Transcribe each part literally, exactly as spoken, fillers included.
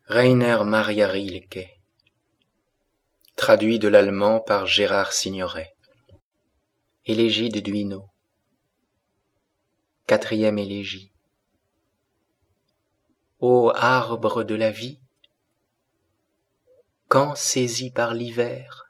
Rainer Maria Rilke, traduit de l'allemand par Gérard Signoret. Élégie de Duino. Quatrième élégie. Ô arbre de la vie, quand saisi par l'hiver,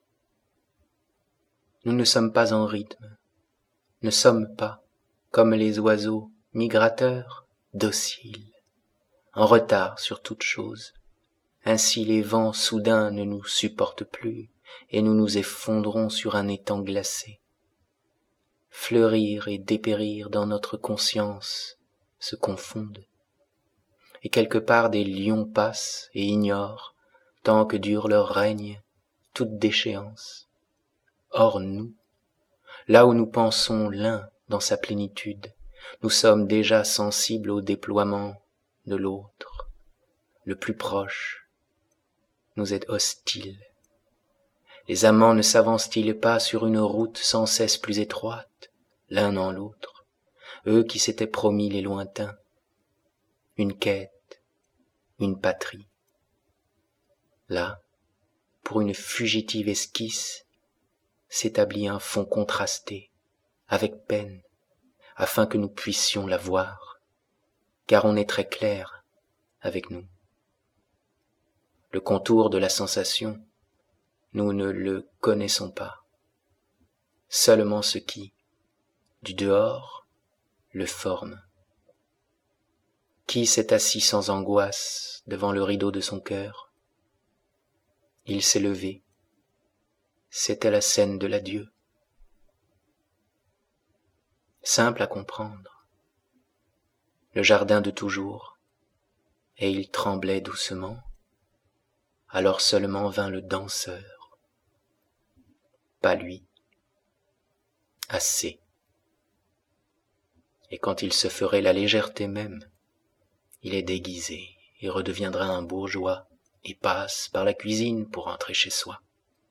nous ne sommes pas en rythme, ne sommes pas, comme les oiseaux migrateurs, dociles, en retard sur toute chose. Ainsi les vents soudains ne nous supportent plus, et nous nous effondrons sur un étang glacé. Fleurir et dépérir dans notre conscience se confondent, et quelque part des lions passent et ignorent, tant que dure leur règne, toute déchéance. Or nous, là où nous pensons l'un dans sa plénitude, nous sommes déjà sensibles au déploiement de l'autre. Le plus proche nous est hostile. Les amants ne s'avancent-ils pas sur une route sans cesse plus étroite, l'un dans l'autre, eux qui s'étaient promis les lointains, une quête, une patrie. Là, pour une fugitive esquisse, s'établit un fond contrasté, avec peine, afin que nous puissions la voir, car on est très clair avec nous. Le contour de la sensation, nous ne le connaissons pas. Seulement ce qui, du dehors, le forme. Qui s'est assis sans angoisse devant le rideau de son cœur? Il s'est levé. C'était la scène de l'adieu. Simple à comprendre. Le jardin de toujours, et il tremblait doucement. Alors seulement vint le danseur. Pas lui. Assez. Et quand il se ferait la légèreté même, il est déguisé et redeviendra un bourgeois et passe par la cuisine pour rentrer chez soi.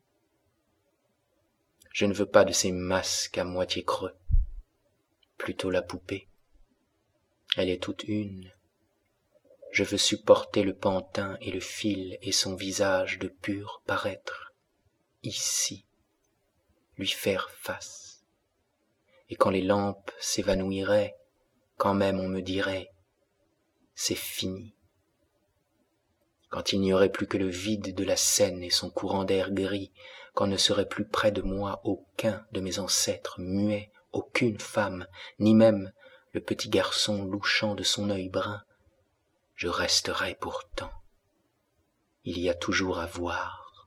Je ne veux pas de ces masques à moitié creux, plutôt la poupée. Elle est toute une. Je veux supporter le pantin et le fil et son visage de pur paraître, ici, lui faire face. Et quand les lampes s'évanouiraient, quand même on me dirait, c'est fini. Quand il n'y aurait plus que le vide de la Seine et son courant d'air gris, quand ne serait plus près de moi aucun de mes ancêtres muets, aucune femme, ni même le petit garçon louchant de son œil brun, je resterai pourtant. Il y a toujours à voir.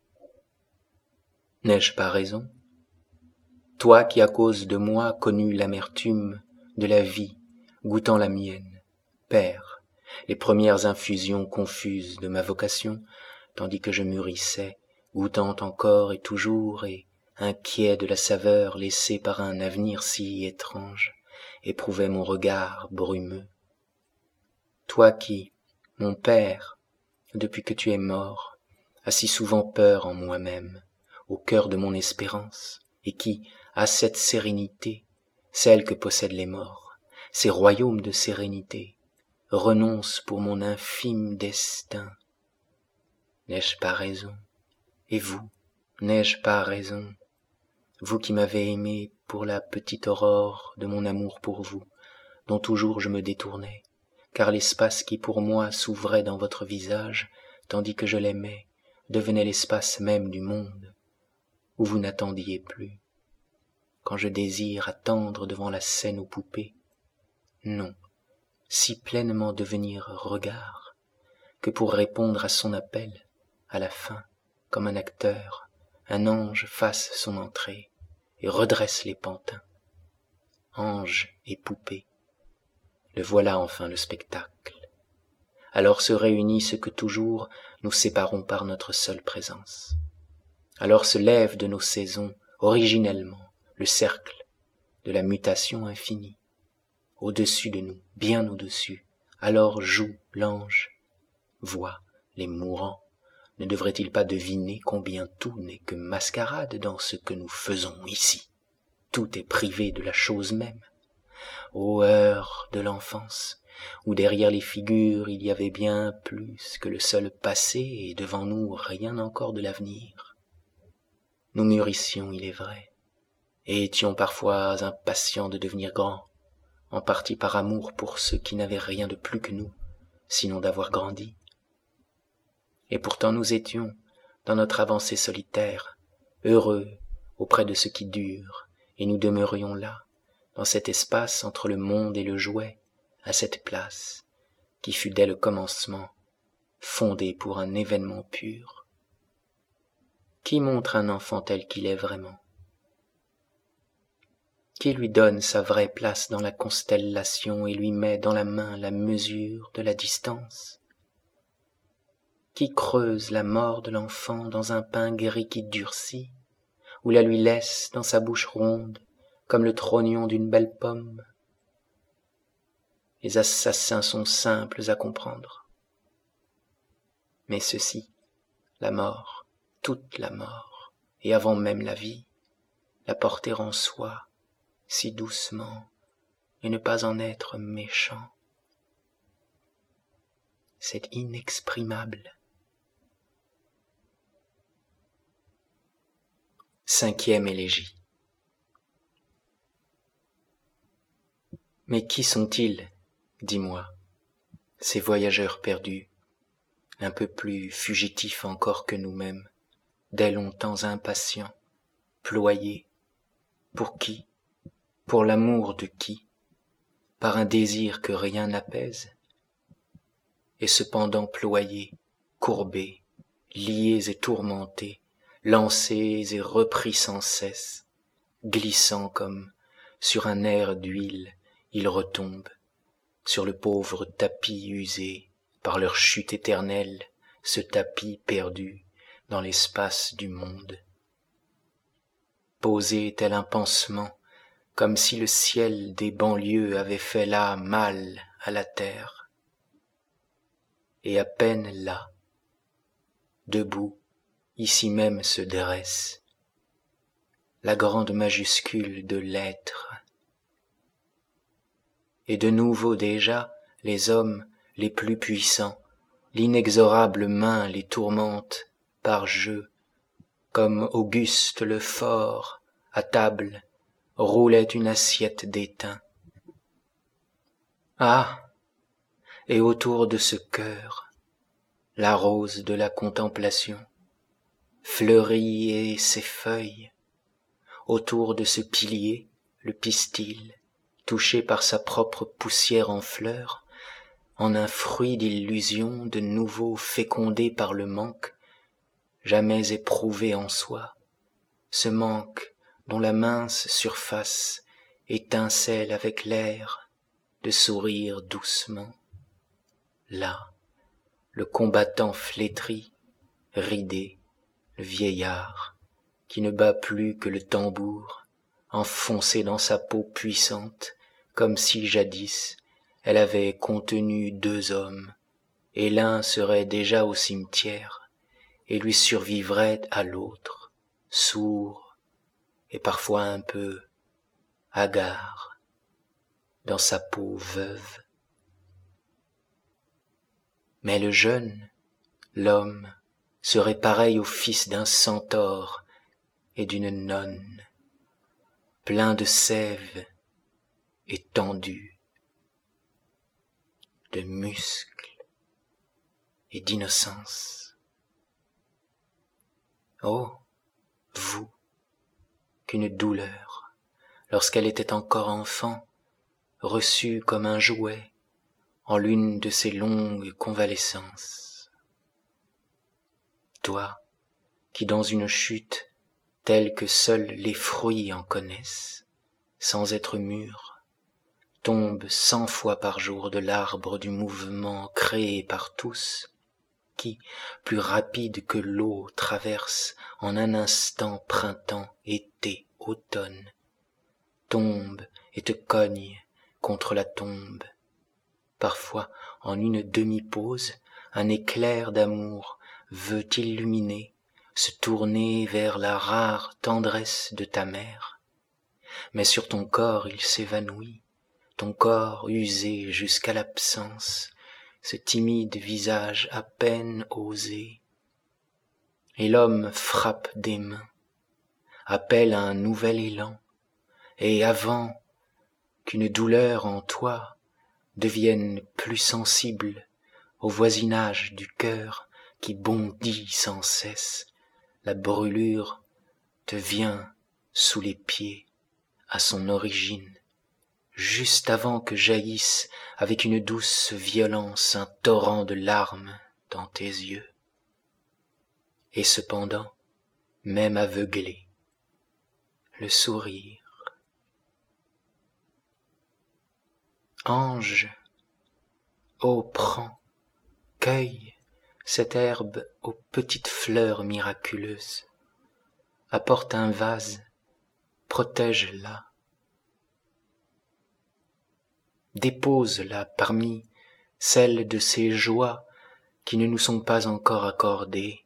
N'ai-je pas raison? Toi qui à cause de moi connu l'amertume de la vie, goûtant la mienne, Père, les premières infusions confuses de ma vocation, tandis que je mûrissais, goûtant encore et toujours et inquiet de la saveur laissée par un avenir si étrange, éprouvais mon regard brumeux. Toi qui, mon Père, depuis que tu es mort, as si souvent peur en moi-même, au cœur de mon espérance, et qui, as cette sérénité, celle que possèdent les morts, ces royaumes de sérénité, renonce pour mon infime destin. N'ai-je pas raison? Et vous, n'ai-je pas raison? Vous qui m'avez aimé pour la petite aurore de mon amour pour vous, dont toujours je me détournais, car l'espace qui pour moi s'ouvrait dans votre visage, tandis que je l'aimais, devenait l'espace même du monde, où vous n'attendiez plus. Quand je désire attendre devant la scène aux poupées, non, si pleinement devenir regard, que pour répondre à son appel, à la fin, comme un acteur, un ange fasse son entrée et redresse les pantins. Ange et poupée, le voilà enfin le spectacle. Alors se réunit ce que toujours nous séparons par notre seule présence. Alors se lève de nos saisons, originellement, le cercle de la mutation infinie. Au-dessus de nous, bien au-dessus, alors joue l'ange, voit les mourants. Ne devrait-il pas deviner combien tout n'est que mascarade dans ce que nous faisons ici? Tout est privé de la chose même. Ô heure de l'enfance, où derrière les figures il y avait bien plus que le seul passé et devant nous rien encore de l'avenir. Nous mûrissions, il est vrai, et étions parfois impatients de devenir grands, en partie par amour pour ceux qui n'avaient rien de plus que nous, sinon d'avoir grandi. Et pourtant nous étions, dans notre avancée solitaire, heureux auprès de ce qui dure, et nous demeurions là, dans cet espace entre le monde et le jouet, à cette place, qui fut dès le commencement, fondée pour un événement pur. Qui montre un enfant tel qu'il est vraiment? Qui lui donne sa vraie place dans la constellation et lui met dans la main la mesure de la distance? Qui creuse la mort de l'enfant dans un pain gris qui durcit, ou la lui laisse dans sa bouche ronde, comme le trognon d'une belle pomme? Les assassins sont simples à comprendre. Mais ceci, la mort, toute la mort, et avant même la vie, la porter en soi, si doucement, et ne pas en être méchant, c'est inexprimable. Cinquième élégie. Mais qui sont-ils, dis-moi, ces voyageurs perdus, un peu plus fugitifs encore que nous-mêmes, dès longtemps impatients, ployés, pour qui, pour l'amour de qui, par un désir que rien n'apaise, et cependant ployés, courbés, liés et tourmentés, lancés et repris sans cesse, glissant comme sur un air d'huile, ils retombent sur le pauvre tapis usé par leur chute éternelle, ce tapis perdu dans l'espace du monde. Posé tel un pansement, comme si le ciel des banlieues avait fait là mal à la terre. Et à peine là, debout, ici même se dresse la grande majuscule de l'être. Et de nouveau déjà, les hommes les plus puissants, l'inexorable main les tourmente par jeu, comme Auguste le Fort, à table, roulait une assiette d'étain. Ah! Et autour de ce cœur, la rose de la contemplation, fleurit et ses feuilles, autour de ce pilier, le pistil, touché par sa propre poussière en fleurs, en un fruit d'illusion de nouveau fécondé par le manque, jamais éprouvé en soi, ce manque dont la mince surface étincelle avec l'air de sourire doucement. Là, le combattant flétri, ridé, le vieillard, qui ne bat plus que le tambour, enfoncé dans sa peau puissante, comme si jadis elle avait contenu deux hommes, et l'un serait déjà au cimetière, et lui survivrait à l'autre, sourd, et parfois un peu hagard, dans sa peau veuve. Mais le jeune, l'homme, serait pareil au fils d'un centaure et d'une nonne, plein de sève et tendu, de muscles et d'innocence. Oh, vous, qu'une douleur, lorsqu'elle était encore enfant, reçue comme un jouet en l'une de ces longues convalescences. Toi, qui dans une chute telle que seuls les fruits en connaissent, sans être mûrs, tombe cent fois par jour de l'arbre du mouvement créé par tous, qui, plus rapide que l'eau, traverse en un instant printemps, été, automne, tombe et te cogne contre la tombe. Parfois, en une demi-pause, un éclair d'amour veut illuminer, se tourner vers la rare tendresse de ta mère. Mais sur ton corps il s'évanouit, ton corps usé jusqu'à l'absence, ce timide visage à peine osé. Et l'homme frappe des mains, appelle à un nouvel élan, et avant qu'une douleur en toi devienne plus sensible au voisinage du cœur qui bondit sans cesse, la brûlure te vient sous les pieds à son origine, juste avant que jaillisse avec une douce violence un torrent de larmes dans tes yeux. Et cependant, même aveuglé, le sourire. Ange, ô prends, cueille cette herbe aux petites fleurs miraculeuses, apporte un vase, protège-la, dépose-la parmi celles de ces joies qui ne nous sont pas encore accordées.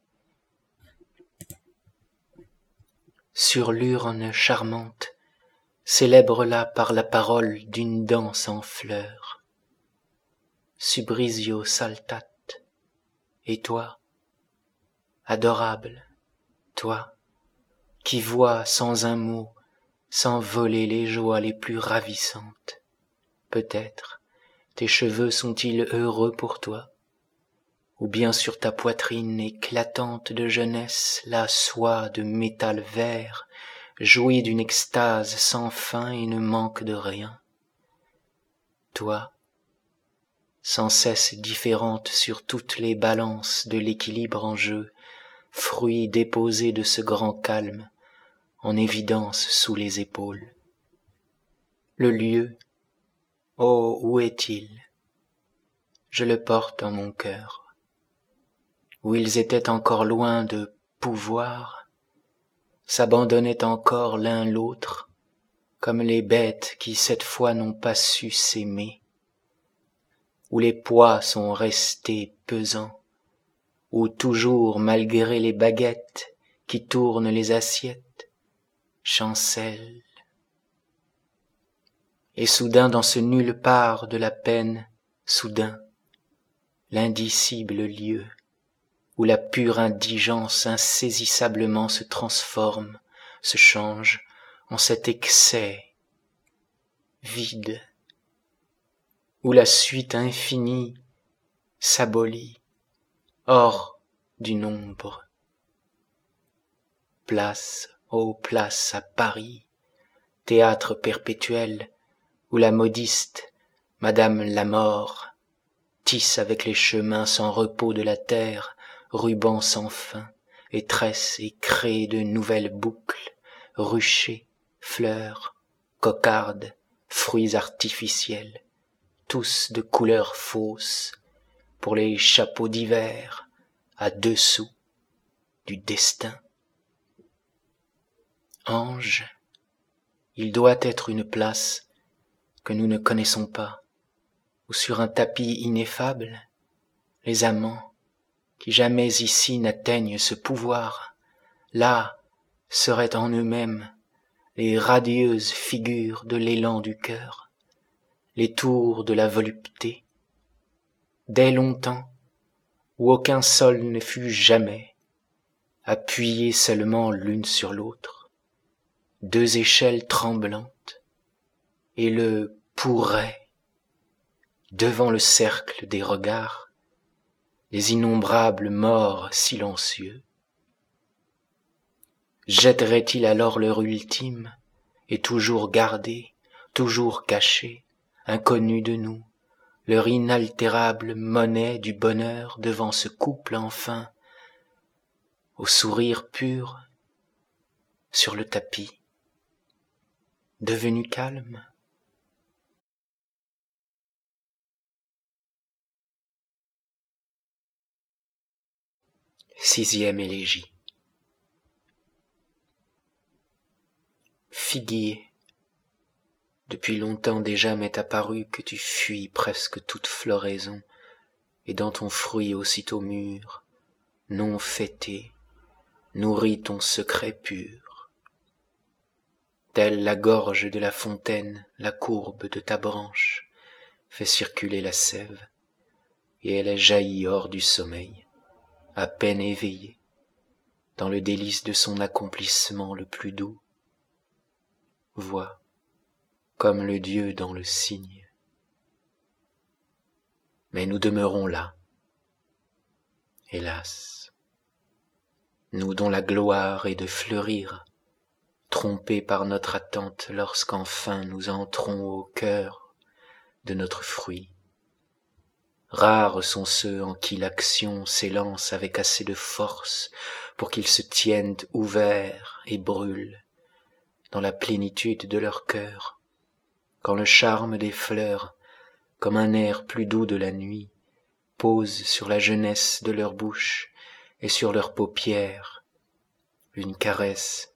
Sur l'urne charmante, célèbre-la par la parole d'une danse en fleurs. Subrisio saltat, et toi, adorable, toi, qui vois sans un mot s'envoler les joies les plus ravissantes, peut-être tes cheveux sont-ils heureux pour toi, ou bien sur ta poitrine éclatante de jeunesse la soie de métal vert jouit d'une extase sans fin et ne manque de rien. Toi, sans cesse différente sur toutes les balances de l'équilibre en jeu, fruit déposé de ce grand calme, en évidence sous les épaules. Le lieu, oh, où est-il? Je le porte en mon cœur. Où ils étaient encore loin de pouvoir, s'abandonnaient encore l'un l'autre, comme les bêtes qui cette fois n'ont pas su s'aimer, où les poids sont restés pesants, où toujours malgré les baguettes qui tournent les assiettes, chancellent. Et soudain dans ce nulle part de la peine, soudain, l'indicible lieu, où la pure indigence insaisissablement se transforme, se change en cet excès vide, où la suite infinie s'abolit hors du nombre. Place, ô place à Paris, théâtre perpétuel, où la modiste, Madame la Mort, tisse avec les chemins sans repos de la terre, rubans sans fin, et tresse et crée de nouvelles boucles, ruchers, fleurs, cocardes, fruits artificiels, tous de couleurs fausses, pour les chapeaux d'hiver, à dessous du destin. Ange, il doit être une place que nous ne connaissons pas, où sur un tapis ineffable, les amants, qui jamais ici n'atteignent ce pouvoir, là seraient en eux-mêmes les radieuses figures de l'élan du cœur, les tours de la volupté, dès longtemps, où aucun sol ne fut jamais, appuyés seulement l'une sur l'autre, deux échelles tremblantes, et le pourrait, devant le cercle des regards, les innombrables morts silencieux. Jetterait-il alors leur ultime, et toujours gardé, toujours caché, inconnu de nous, leur inaltérable monnaie du bonheur devant ce couple enfin, au sourire pur, sur le tapis, devenu calme? Sixième élégie. Figuier, depuis longtemps déjà m'est apparu que tu fuis presque toute floraison, et dans ton fruit aussitôt mûr, non fêté, nourris ton secret pur. telle la gorge de la fontaine, la courbe de ta branche fait circuler la sève, et elle est jaillie hors du sommeil, à peine éveillée, dans le délice de son accomplissement le plus doux. Vois, comme le Dieu dans le cygne. Mais nous demeurons là, hélas, nous dont la gloire est de fleurir, trompés par notre attente lorsqu'enfin nous entrons au cœur de notre fruit. Rares sont ceux en qui l'action s'élance avec assez de force pour qu'ils se tiennent ouverts et brûlent dans la plénitude de leur cœur, quand le charme des fleurs, comme un air plus doux de la nuit, pose sur la jeunesse de leur bouche et sur leurs paupières une caresse.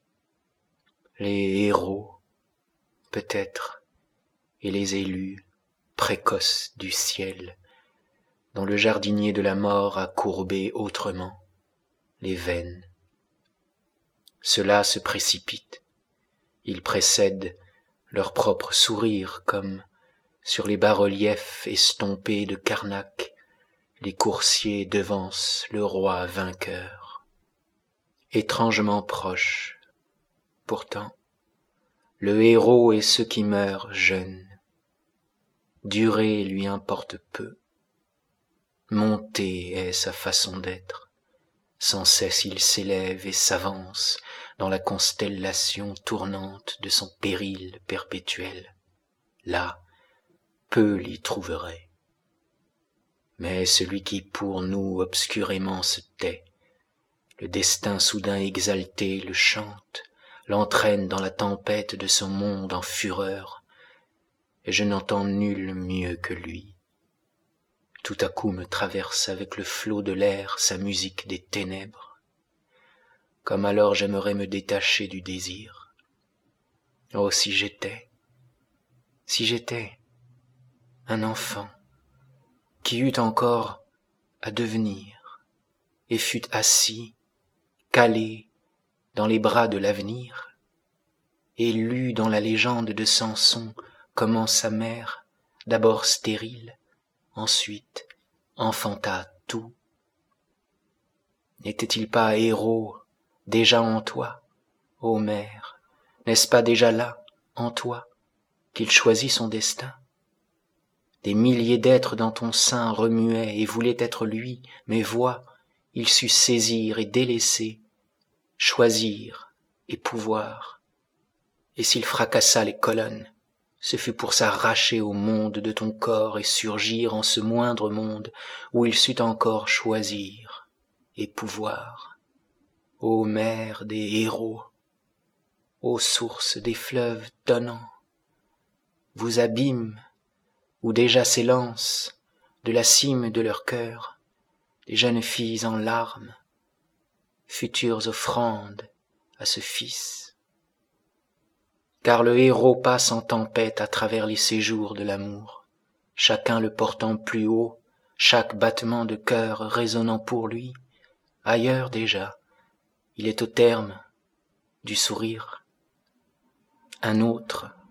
Les héros, peut-être, et les élus précoces du ciel, dont le jardinier de la mort a courbé autrement les veines. Ceux-là se précipitent, ils précèdent leur propre sourire comme sur les bas-reliefs estompés de Karnak, les coursiers devancent le roi vainqueur. Étrangement proches, pourtant, le héros est ceux qui meurent jeunes. Durer lui importe peu. Monter est sa façon d'être. Sans cesse il s'élève et s'avance dans la constellation tournante de son péril perpétuel. Là, peu l'y trouverait. Mais celui qui pour nous obscurément se tait, le destin soudain exalté le chante, l'entraîne dans la tempête de son monde en fureur, et je n'entends nul mieux que lui. Tout à coup me traverse avec le flot de l'air sa musique des ténèbres, comme alors j'aimerais me détacher du désir. Oh, si j'étais, si j'étais un enfant qui eût encore à devenir et fût assis, calé dans les bras de l'avenir, et lu dans la légende de Samson comment sa mère, d'abord stérile, ensuite enfanta tout. N'était-il pas héros déjà en toi, ô mère? N'est-ce pas déjà là, en toi, qu'il choisit son destin? Des milliers d'êtres dans ton sein remuaient et voulaient être lui, mais vois, il sut saisir et délaisser, choisir et pouvoir. Et s'il fracassa les colonnes, ce fut pour s'arracher au monde de ton corps et surgir en ce moindre monde où il sut encore choisir et pouvoir. Ô mère des héros, ô source des fleuves tonnants, vous abîmes où déjà s'élancent de la cime de leur cœur des jeunes filles en larmes, futures offrandes à ce fils. Car le héros passe en tempête à travers les séjours de l'amour, chacun le portant plus haut, chaque battement de cœur résonnant pour lui. Ailleurs déjà, il est au terme du sourire. Un autre